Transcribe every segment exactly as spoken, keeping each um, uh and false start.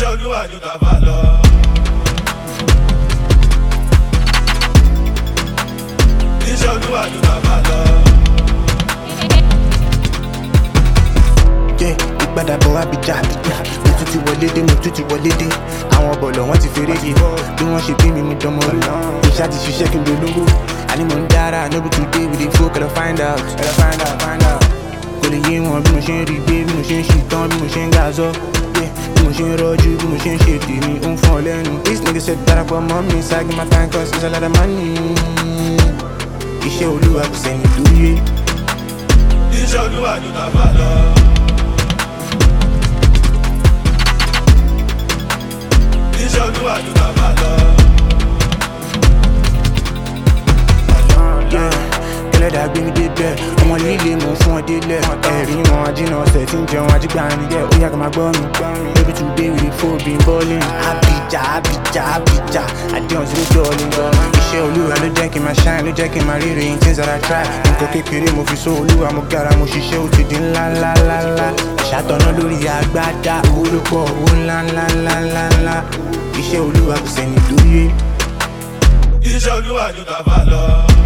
Iṣẹ́ Olúwa ju tàfà lọ. Iṣẹ́ Olúwa ju tàfà lọ. Yeah, ìgbàdàbọ̀ Abija mo tún ti wọlé dé mo tún ti wọlé dé àwọn bọ̀lọ̀ wọ́n ti fèrè yìí bí wọ́n ṣe bí mi mo dánmọ́ rí ìṣá ti ṣiṣẹ́ kí n dolówó àní mo ń dára no be today we dey go kẹ́lọ́ find out kẹ́lọ́ find out find out kò lè yé wọn bí mo ṣe ń rí gbé bí mo ṣe ń ṣe tán bí mo ṣe ń ga zọ́ bí mo ṣe ń rọ́jú bí mo ṣe ń ṣe tèmi ó ń fún ọ lẹ́nu this nigga said darapọ̀ mọ́ mi ságí my time cause it's a lot of money iṣẹ́ Olúwa kò sẹ́ni lóye. Iṣẹ́ Olúwa ju tàfà lọ. Iṣẹ́ Olúwa ju tàfà lọ. Ẹlẹ́dàá gbé mi débẹ̀ ọmọ líle mò ń fún ọ délẹ̀ ẹ̀rí wọn ajínà ọ̀sẹ̀ tí ń jẹun ajígbà ni dẹ̀ ó yá ká máa gbọ́ mi baby today we dey fall been balling Abija Abija Abija àdéhùn sí lójú ọ̀lẹ́ lọ iṣẹ́ Olúwa ló jẹ́ kí n máa shine ló jẹ́ kí n máa ríre in things that I try nǹkan kékeré mo fi sọ Olúwa mo gara mo ṣiṣẹ́ ó ti di ńlá ńlá ńlá ńlá ṣàtọ̀nà lórí agbádá owó ló pọ̀ owó ńlá ńlá ńlá ńlá ńlá iṣẹ́ Olúwa kò sẹ́ni lóye. Iṣẹ́ Olúwa ju tàfà lọ.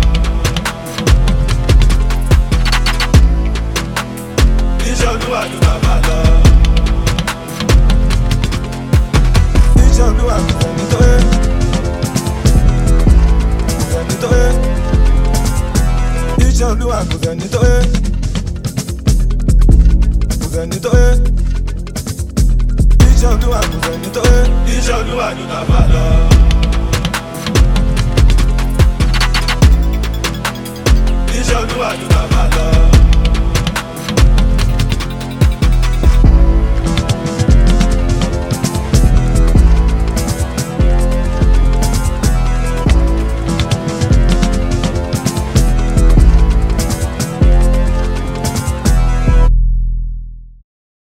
Iṣẹ́ Olúwa ju tàfà lọ. Iṣẹ́ Olúwa kò sẹ́ni tó yẹ. Kò sẹ́ni tó yẹ. Iṣẹ́ Olúwa kò sẹ́ni tó yẹ. Kò sẹ́ni tó yẹ. Iṣẹ́ Olúwa kò sẹ́ni tó yẹ. Iṣẹ́ Olúwa ju tàfà lọ. Iṣẹ́ Olúwa ju tàfà lọ.